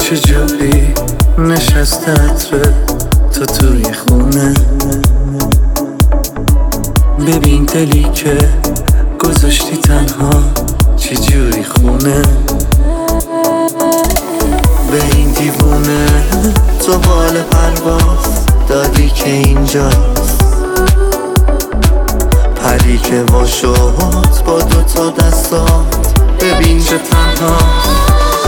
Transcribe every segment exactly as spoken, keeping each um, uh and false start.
چجوری نشسته عطره تو توی خونه. ببین دلی که گذاشتی تنها چجوری خونه. به این دیوونه تو بال پرواز دادی که اینجاست. پری که وا شد با دوتا دستات ببین چه تنهاست.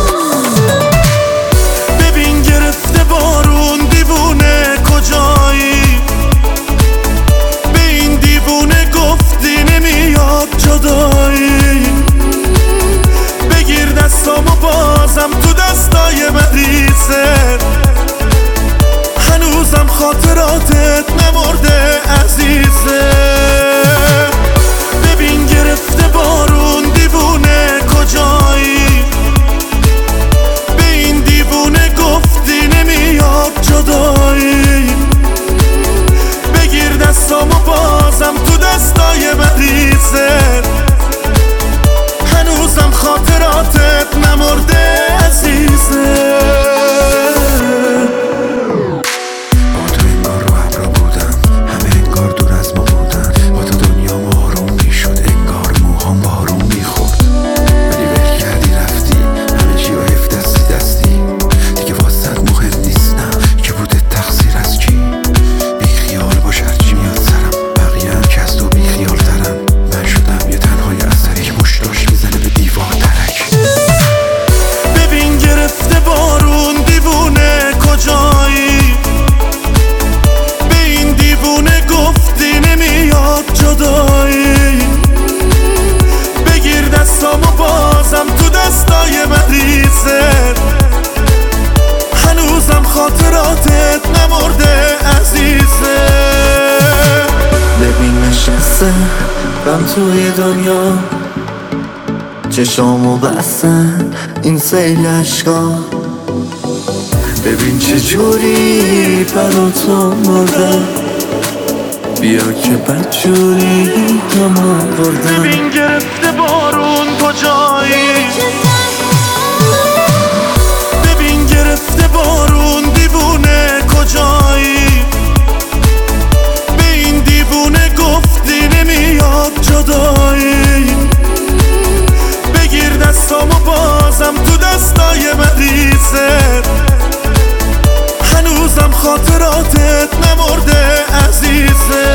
ببین گرفته بارون دیوونه کجایی. به این دیوونه گفتی نمیاد جدایی. بگیر دستامو بازم تو دستای مریضت. هنوزم خاطراتت نمرده عزیزه. ببین گرفته بارون دیوونه کجایی. به این دیوونه گفتی نمیاد جدایی. بگیر دستامو بازم تو دستای مریضت. هنوزم خاطراتت نمرده عزیزه. هنوزم خاطراتت نمرده عزیزه. ببین نشسته غم توی دنیا. چشامو بستن این سیل عشقا. ببین چجوری برا تو مرده. بیا که بدجوری همه بردم. ببین گرفته بارون کجایی. ببین گرفته بارون دیوونه کجایی. به این دیوونه گفتی نمیاد جدایی. بگیر دستامو بازم تو دستای مریضت. هنوزم خاطراتت نمرده عزیزه.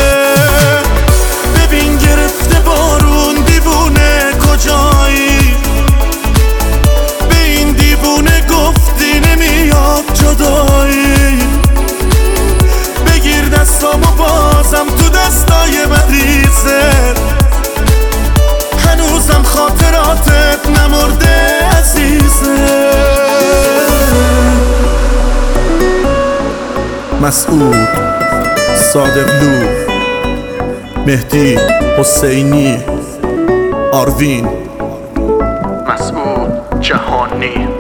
ببین گرفته بارون دیوونه کجایی. به این دیوونه گفتی نمیاد جدایی. بگیر دستامو بازم تو دستای مریضت. هنوزم خاطراتت نمرده عزیزه. مسعود صادقلو، مهدی حسینی، آروین، مسعود جهانی.